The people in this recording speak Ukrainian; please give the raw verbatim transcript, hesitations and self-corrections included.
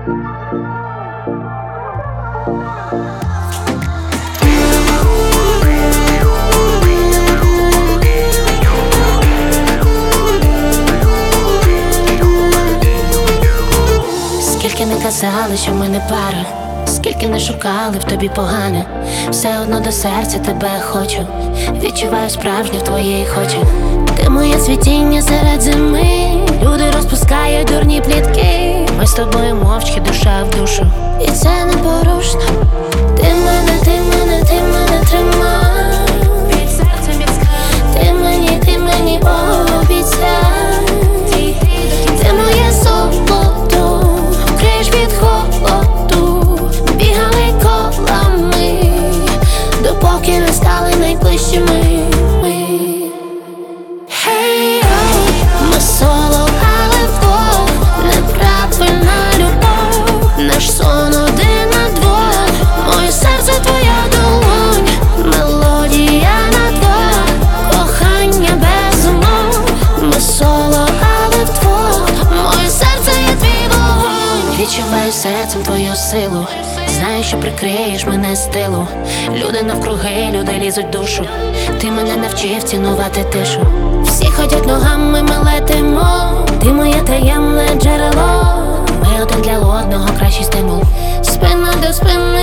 Скільки не казали, що ми не пара, скільки не шукали в тобі погане, все одно до серця тебе хочу, відчуваю справжнє в твоїх очах. Ти моє світіння серед зими, люди розпускають дурні плітки, ми з тобою мовчки, душа в душу, і це непорушно. Ти мене, ти мене, ти мене тримай під серцем яскравим. Ти мені, ти мені обіцяй, ти моє золото, криш від холоду, бігали колами, допоки не стали найближчими ми. Hey, oh, ми соло, але вдвох, неправильна любов, наш сон один на двох, моє серце твоя долонь, мелодія на двох, кохання без умов. Ми соло, але вдвох, моє серце є твій вогонь. Відчуваю серцем твою силу, знаю, що прикриєш мене з тилу. Люди навкруги, люди лізуть в душу, ти мене навчив цінувати тишу. Всі ходять ногами, ми летимо, ти моє таємне джерело, ми один для одного кращий стимул. Спина до спини